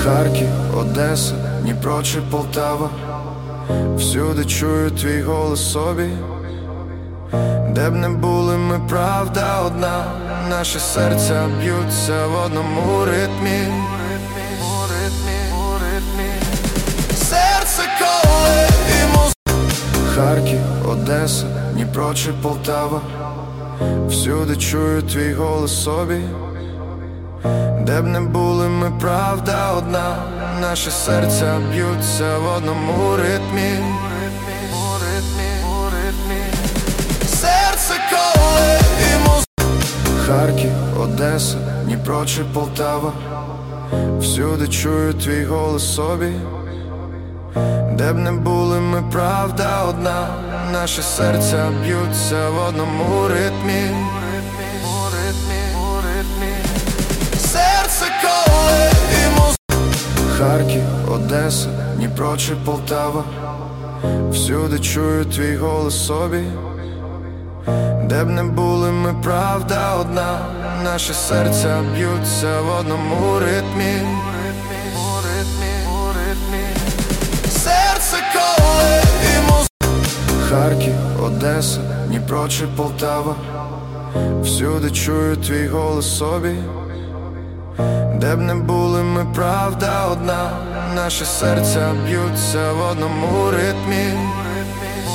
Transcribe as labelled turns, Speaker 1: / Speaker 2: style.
Speaker 1: Харків, Одеса, Дніпро чи Полтава, всюди чую твій голос собі. Де б не були ми, правда одна, наші серця б'ються в одному ритмі. Серце коле і музика. Харків, Одеса, Дніпро чи Полтава, всюди чую твій голос собі. Де б не були ми, правда одна, наші серця б'ються в одному ритмі. Серце коле і музика. Харків, Одеса, Дніпро чи Полтава, всюди чую твій голос собі. Де б не були ми, правда одна, наші серця б'ються в одному ритмі. Серце коле і музика. Харків, Одеса, Дніпро чи Полтава, всюди чую твій голос собі. Де б не були ми, правда одна, наші серця б'ються в одному ритмі. Серце коле і музика. Харків, Одеса, Дніпро чи Полтава, всюди чую твій голос собі. Де б не були ми, правда одна, наші серця б'ються в одному ритмі.